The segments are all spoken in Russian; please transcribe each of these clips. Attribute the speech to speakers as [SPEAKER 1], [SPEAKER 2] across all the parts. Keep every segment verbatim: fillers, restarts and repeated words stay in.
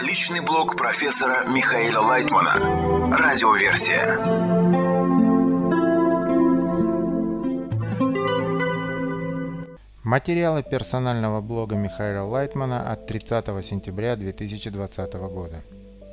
[SPEAKER 1] Личный блог профессора Михаила Лайтмана. Радиоверсия.
[SPEAKER 2] Материалы персонального блога Михаила Лайтмана от тридцатого сентября две тысячи двадцатого года.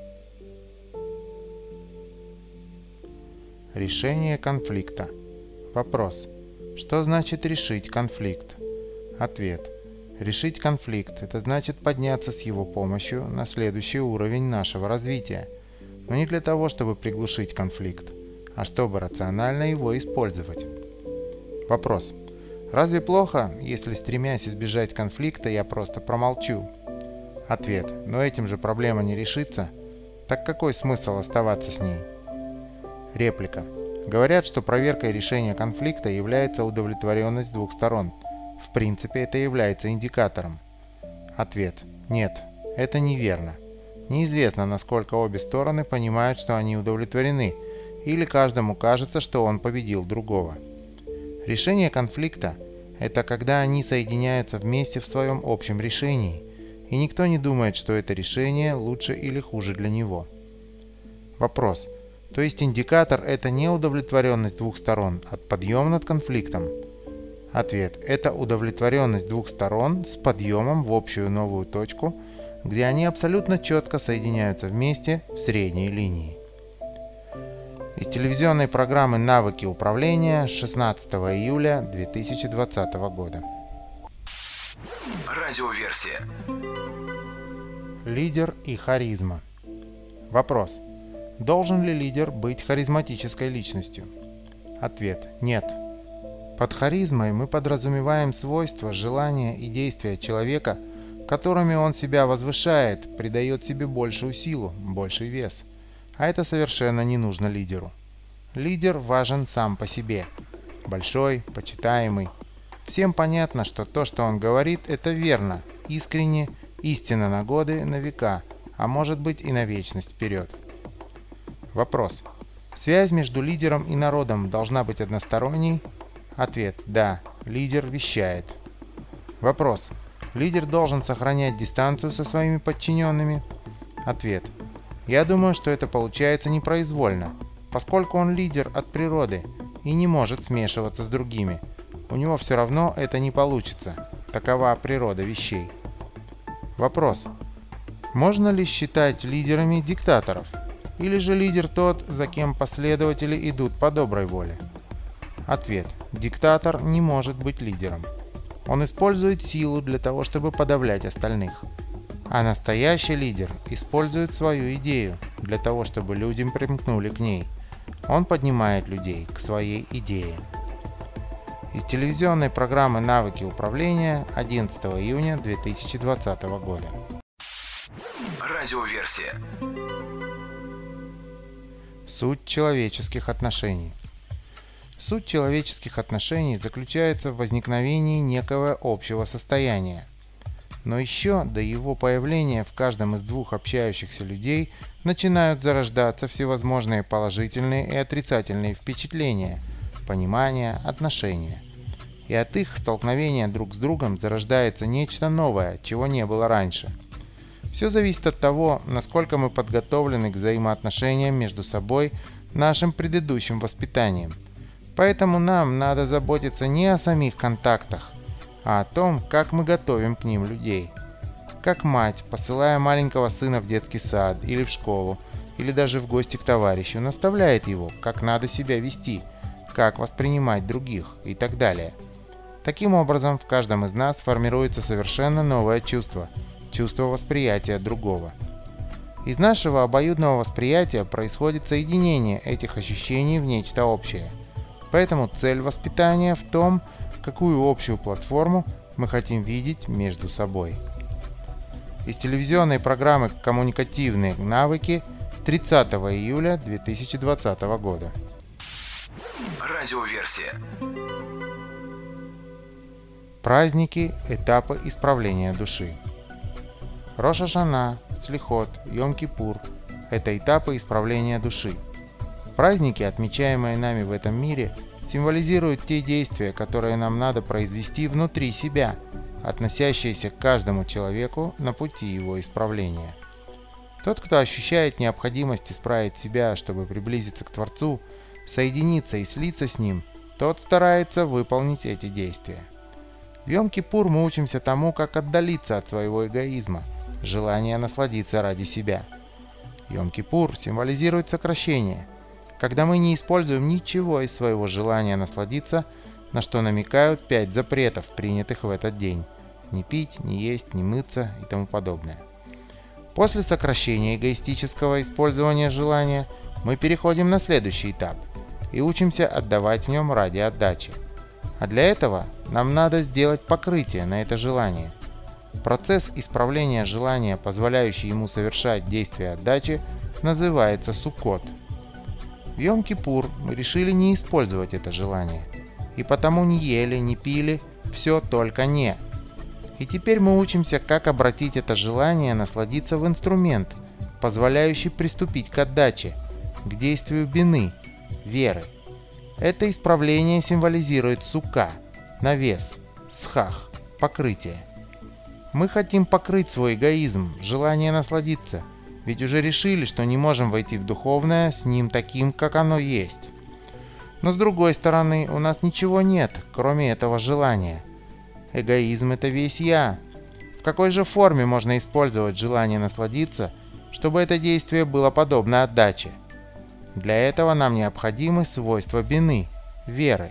[SPEAKER 2] Решение конфликта. Вопрос. Что значит решить конфликт? Ответ. Решить конфликт – это значит подняться с его помощью на следующий уровень нашего развития. Но не для того, чтобы приглушить конфликт, а чтобы рационально его использовать. Вопрос. Разве плохо, если, стремясь избежать конфликта, я просто промолчу? Ответ. Но этим же проблема не решится. Так какой смысл оставаться с ней? Реплика. Говорят, что проверкой решения конфликта является удовлетворенность двух сторон. В принципе, это является индикатором. Ответ. Нет, это неверно. Неизвестно, насколько обе стороны понимают, что они удовлетворены, или каждому кажется, что он победил другого. Решение конфликта – это когда они соединяются вместе в своем общем решении, и никто не думает, что это решение лучше или хуже для него. Вопрос. То есть индикатор – это не удовлетворенность двух сторон, а подъем над конфликтом? Ответ. Это удовлетворенность двух сторон с подъемом в общую новую точку, где они абсолютно четко соединяются вместе в средней линии. Из телевизионной программы «Навыки управления» шестнадцатого июля две тысячи двадцатого года.
[SPEAKER 1] Радиоверсия.
[SPEAKER 2] Лидер и харизма. Вопрос. Должен ли лидер быть харизматической личностью? Ответ. Нет. Под харизмой мы подразумеваем свойства, желания и действия человека, которыми он себя возвышает, придает себе большую силу, больший вес. А это совершенно не нужно лидеру. Лидер важен сам по себе. Большой, почитаемый. Всем понятно, что то, что он говорит, это верно, искренне, истинно на годы, на века, а может быть и на вечность вперед. Вопрос. Связь между лидером и народом должна быть односторонней? Ответ. Да, лидер вещает. Вопрос. Лидер должен сохранять дистанцию со своими подчиненными? Ответ. Я думаю, что это получается непроизвольно, поскольку он лидер от природы и не может смешиваться с другими. У него все равно это не получится. Такова природа вещей. Вопрос. Можно ли считать лидерами диктаторов? Или же лидер тот, за кем последователи идут по доброй воле? Ответ. Диктатор не может быть лидером. Он использует силу для того, чтобы подавлять остальных. А настоящий лидер использует свою идею для того, чтобы люди примкнули к ней. Он поднимает людей к своей идее. Из телевизионной программы «Навыки управления» одиннадцатого июня две тысячи двадцатого года.
[SPEAKER 1] Радиоверсия.
[SPEAKER 2] Суть человеческих отношений. Суть человеческих отношений заключается в возникновении некого общего состояния. Но еще до его появления в каждом из двух общающихся людей начинают зарождаться всевозможные положительные и отрицательные впечатления, понимания, отношения. И от их столкновения друг с другом зарождается нечто новое, чего не было раньше. Все зависит от того, насколько мы подготовлены к взаимоотношениям между собой нашим предыдущим воспитанием. Поэтому нам надо заботиться не о самих контактах, а о том, как мы готовим к ним людей. Как мать, посылая маленького сына в детский сад или в школу, или даже в гости к товарищу, наставляет его, как надо себя вести, как воспринимать других и так далее. Таким образом, в каждом из нас формируется совершенно новое чувство – чувство восприятия другого. Из нашего обоюдного восприятия происходит соединение этих ощущений в нечто общее. Поэтому цель воспитания в том, какую общую платформу мы хотим видеть между собой. Из телевизионной программы «Коммуникативные навыки» тридцатого июля две тысячи двадцатого года.
[SPEAKER 1] Радиоверсия.
[SPEAKER 2] Праздники, этапы исправления души. Рош ха-Шана, Слихот, Йом-Кипур – это этапы исправления души. Праздники, отмечаемые нами в этом мире, символизируют те действия, которые нам надо произвести внутри себя, относящиеся к каждому человеку на пути его исправления. Тот, кто ощущает необходимость исправить себя, чтобы приблизиться к Творцу, соединиться и слиться с Ним, тот старается выполнить эти действия. В Йом-Кипур мы учимся тому, как отдалиться от своего эгоизма, желания насладиться ради себя. Йом-Кипур символизирует сокращение, когда мы не используем ничего из своего желания насладиться, на что намекают пять запретов, принятых в этот день: не пить, не есть, не мыться и тому подобное. После сокращения эгоистического использования желания мы переходим на следующий этап и учимся отдавать в нем ради отдачи. А для этого нам надо сделать покрытие на это желание. Процесс исправления желания, позволяющий ему совершать действия отдачи, называется Суккот. В Йом-Кипур мы решили не использовать это желание, и потому не ели, не пили, все только не. И теперь мы учимся, как обратить это желание насладиться в инструмент, позволяющий приступить к отдаче, к действию бины, веры. Это исправление символизирует сука, навес, схах, покрытие. Мы хотим покрыть свой эгоизм, желание насладиться, ведь уже решили, что не можем войти в духовное с ним таким, как оно есть. Но с другой стороны, у нас ничего нет, кроме этого желания. Эгоизм — это весь я. В какой же форме можно использовать желание насладиться, чтобы это действие было подобно отдаче? Для этого нам необходимы свойства бины, веры.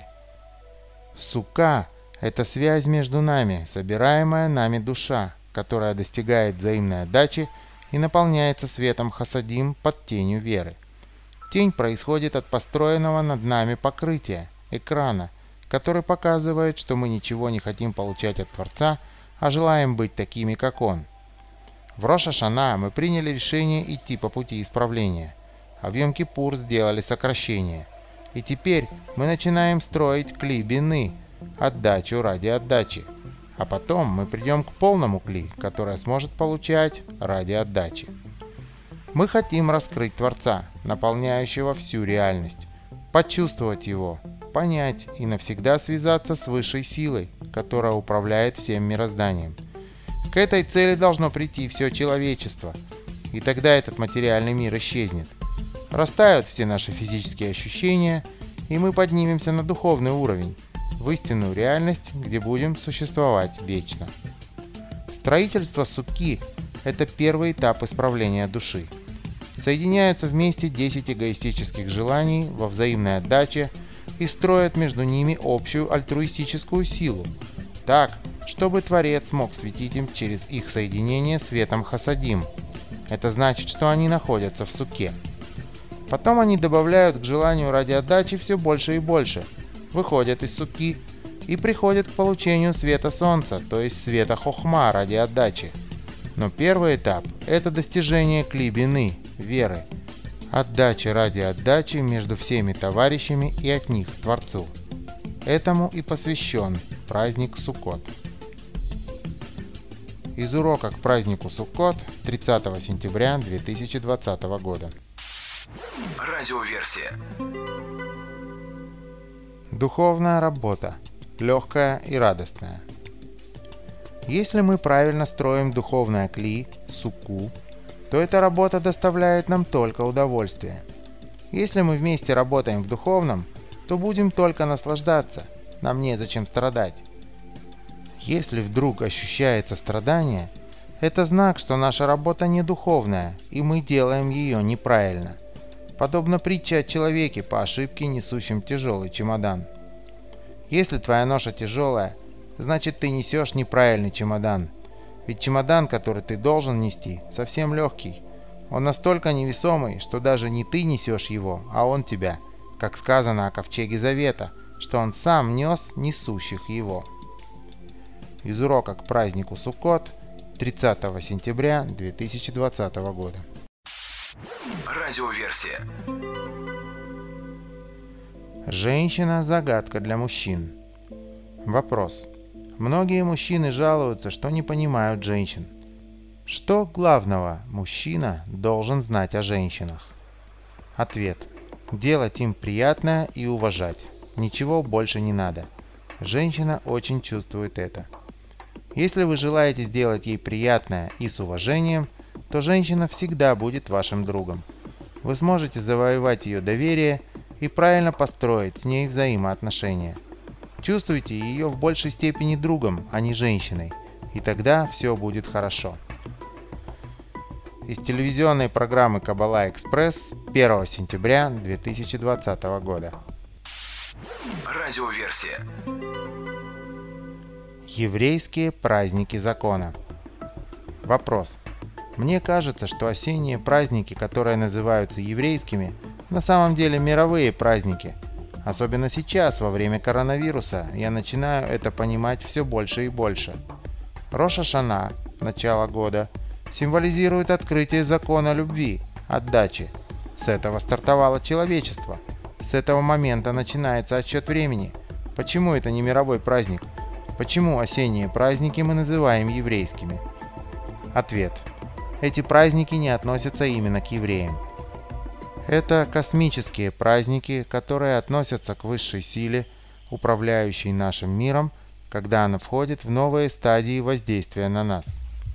[SPEAKER 2] Сука — это связь между нами, собираемая нами душа, которая достигает взаимной отдачи и наполняется светом хасадим под тенью веры. Тень происходит от построенного над нами покрытия, экрана, который показывает, что мы ничего не хотим получать от Творца, а желаем быть такими, как Он. В Рош ха-Шана мы приняли решение идти по пути исправления, а в Йом-Кипур сделали сокращение. И теперь мы начинаем строить кли бины, отдачу ради отдачи. А потом мы придем к полному кли, которое сможет получать ради отдачи. Мы хотим раскрыть Творца, наполняющего всю реальность, почувствовать Его, понять и навсегда связаться с высшей силой, которая управляет всем мирозданием. К этой цели должно прийти все человечество, и тогда этот материальный мир исчезнет. Растают все наши физические ощущения, и мы поднимемся на духовный уровень, в истинную реальность, где будем существовать вечно. Строительство сукки – это первый этап исправления души. Соединяются вместе десять эгоистических желаний во взаимной отдаче и строят между ними общую альтруистическую силу, так, чтобы Творец мог светить им через их соединение светом хасадим. Это значит, что они находятся в сукке. Потом они добавляют к желанию ради отдачи все больше и больше, выходят из сукки и приходят к получению света солнца, то есть света хохма ради отдачи. Но первый этап – это достижение кли бины, веры, отдачи ради отдачи между всеми товарищами и от них к Творцу. Этому и посвящен праздник Суккот. Из урока к празднику Суккот тридцатого сентября две тысячи двадцатого года.
[SPEAKER 1] Радиоверсия.
[SPEAKER 2] Духовная работа. Легкая и радостная. Если мы правильно строим духовное кли, сукку, то эта работа доставляет нам только удовольствие. Если мы вместе работаем в духовном, то будем только наслаждаться, нам незачем страдать. Если вдруг ощущается страдание, это знак, что наша работа не духовная, и мы делаем ее неправильно. Подобно притче о человеке по ошибке, несущем тяжелый чемодан. Если твоя ноша тяжелая, значит ты несешь неправильный чемодан. Ведь чемодан, который ты должен нести, совсем легкий. Он настолько невесомый, что даже не ты несешь его, а он тебя, как сказано о ковчеге Завета, что он сам нес несущих его. Из урока к празднику Суккот тридцатого сентября две тысячи двадцатого года.
[SPEAKER 1] Радиоверсия.
[SPEAKER 2] Женщина – загадка для мужчин. Вопрос. Многие мужчины жалуются, что не понимают женщин. Что главного мужчина должен знать о женщинах? Ответ. Делать им приятное и уважать. Ничего больше не надо. Женщина очень чувствует это. Если вы желаете сделать ей приятное и с уважением, то женщина всегда будет вашим другом. Вы сможете завоевать ее доверие и правильно построить с ней взаимоотношения. Чувствуйте ее в большей степени другом, а не женщиной, и тогда все будет хорошо. Из телевизионной программы «Каббала Экспресс» первого сентября две тысячи двадцатого года.
[SPEAKER 1] Радиоверсия.
[SPEAKER 2] Еврейские праздники закона. Вопрос. Мне кажется, что осенние праздники, которые называются еврейскими, на самом деле мировые праздники. Особенно сейчас, во время коронавируса, я начинаю это понимать все больше и больше. Рош ха-Шана, начало года, символизирует открытие закона любви, отдачи. С этого стартовало человечество. С этого момента начинается отсчет времени. Почему это не мировой праздник? Почему осенние праздники мы называем еврейскими? Ответ. Эти праздники не относятся именно к евреям. Это космические праздники, которые относятся к высшей силе, управляющей нашим миром, когда она входит в новые стадии воздействия на нас.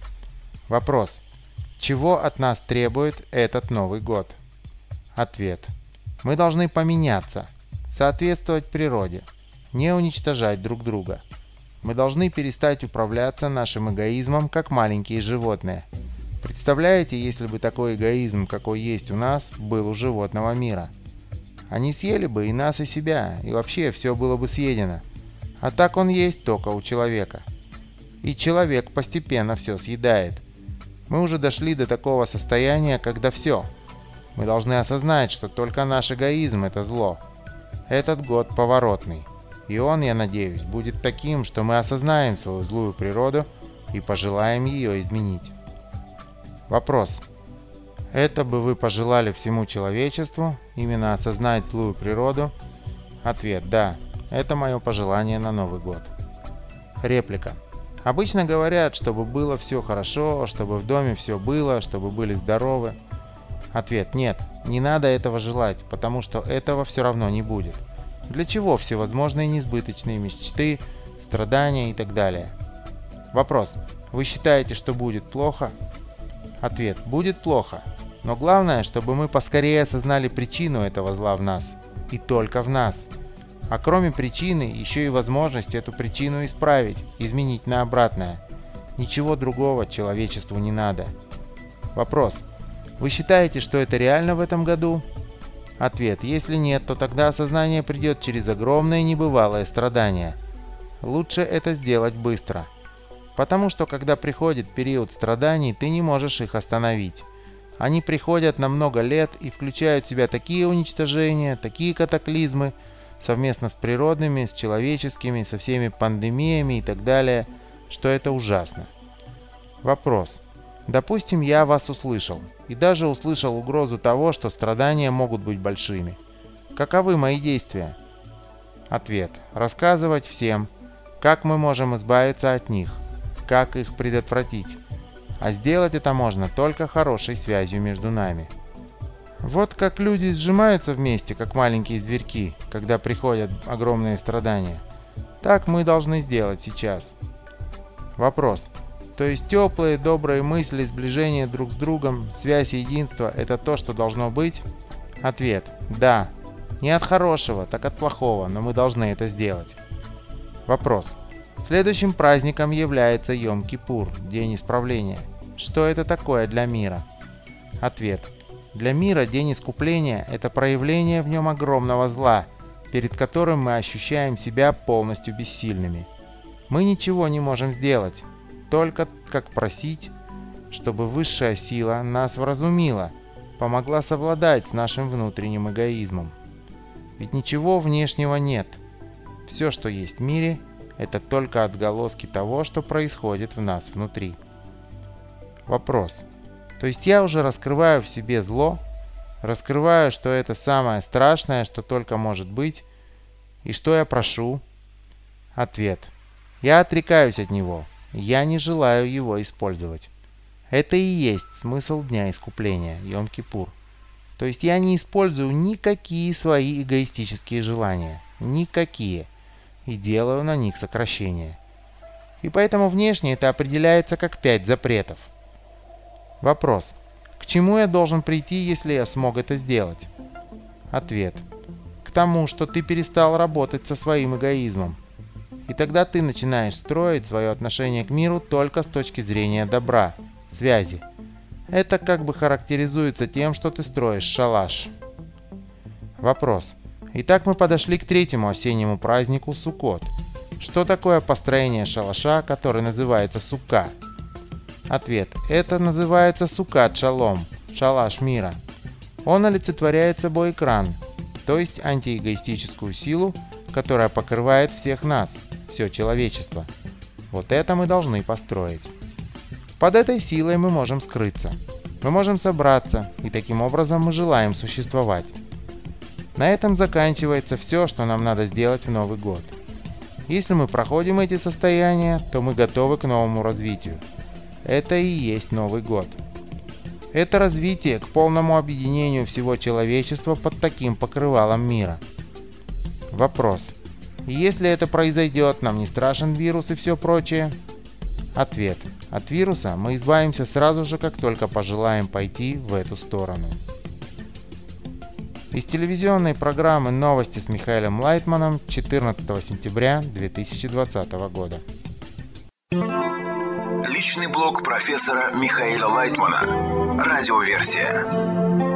[SPEAKER 2] Вопрос. Чего от нас требует этот Новый год? Ответ. Мы должны поменяться, соответствовать природе, не уничтожать друг друга. Мы должны перестать управляться нашим эгоизмом, как маленькие животные. Представляете, если бы такой эгоизм, какой есть у нас, был у животного мира? Они съели бы и нас, и себя, и вообще все было бы съедено. А так он есть только у человека. И человек постепенно все съедает. Мы уже дошли до такого состояния, когда все. Мы должны осознать, что только наш эгоизм – это зло. Этот год поворотный. И он, я надеюсь, будет таким, что мы осознаем свою злую природу и пожелаем ее изменить. Вопрос. Это бы вы пожелали всему человечеству, именно осознать злую природу? Ответ. Да, это мое пожелание на Новый год. Реплика. Обычно говорят, чтобы было все хорошо, чтобы в доме все было, чтобы были здоровы. Ответ. Нет, не надо этого желать, потому что этого все равно не будет. Для чего всевозможные несбыточные мечты, страдания и так далее? Вопрос. Вы считаете, что будет плохо? Ответ. Будет плохо. Но главное, чтобы мы поскорее осознали причину этого зла в нас. И только в нас. А кроме причины, еще и возможность эту причину исправить, изменить на обратное. Ничего другого человечеству не надо. Вопрос. Вы считаете, что это реально в этом году? Ответ. Если нет, то тогда осознание придет через огромное небывалое страдание. Лучше это сделать быстро. Потому что когда приходит период страданий, ты не можешь их остановить. Они приходят на много лет и включают в себя такие уничтожения, такие катаклизмы, совместно с природными, с человеческими, со всеми пандемиями и так далее, что это ужасно. Вопрос. Допустим, я вас услышал, и даже услышал угрозу того, что страдания могут быть большими. Каковы мои действия? Ответ. Рассказывать всем, как мы можем избавиться от них, как их предотвратить. А сделать это можно только хорошей связью между нами. Вот как люди сжимаются вместе, как маленькие зверьки, когда приходят огромные страдания. Так мы должны сделать сейчас. Вопрос. То есть теплые, добрые мысли, сближение друг с другом, связь и единство – это то, что должно быть? Ответ. Да. Не от хорошего, так от плохого, но мы должны это сделать. Вопрос. Следующим праздником является Йом-Кипур, День Исправления. Что это такое для мира? Ответ. Для мира День Искупления – это проявление в нем огромного зла, перед которым мы ощущаем себя полностью бессильными. Мы ничего не можем сделать, только как просить, чтобы высшая сила нас вразумила, помогла совладать с нашим внутренним эгоизмом. Ведь ничего внешнего нет. Все, что есть в мире, это только отголоски того, что происходит в нас внутри. Вопрос. То есть я уже раскрываю в себе зло, раскрываю, что это самое страшное, что только может быть, и что я прошу? Ответ. Я отрекаюсь от него, я не желаю его использовать. Это и есть смысл Дня Искупления, Йом-Кипур. То есть я не использую никакие свои эгоистические желания, никакие, и делаю на них сокращение. И поэтому внешне это определяется как пять запретов. Вопрос. К чему я должен прийти, если я смог это сделать? Ответ. К тому, что ты перестал работать со своим эгоизмом. И тогда ты начинаешь строить свое отношение к миру только с точки зрения добра, связи. Это как бы характеризуется тем, что ты строишь шалаш. Вопрос. Итак, мы подошли к третьему осеннему празднику Суккот. Что такое построение шалаша, который называется Сукка? Ответ. Это называется Суккат Шалом, шалаш мира. Он олицетворяет собой экран, то есть антиэгоистическую силу, которая покрывает всех нас, все человечество. Вот это мы должны построить. Под этой силой мы можем скрыться. Мы можем собраться, и таким образом мы желаем существовать. На этом заканчивается все, что нам надо сделать в Новый год. Если мы проходим эти состояния, то мы готовы к новому развитию. Это и есть Новый год. Это развитие к полному объединению всего человечества под таким покрывалом мира. Вопрос. Если это произойдет, нам не страшен вирус и все прочее? Ответ. От вируса мы избавимся сразу же, как только пожелаем пойти в эту сторону. Из телевизионной программы «Новости» с Михаилом Лайтманом четырнадцатого сентября две тысячи двадцатого года.
[SPEAKER 1] Личный блог профессора Михаила Лайтмана. Радиоверсия.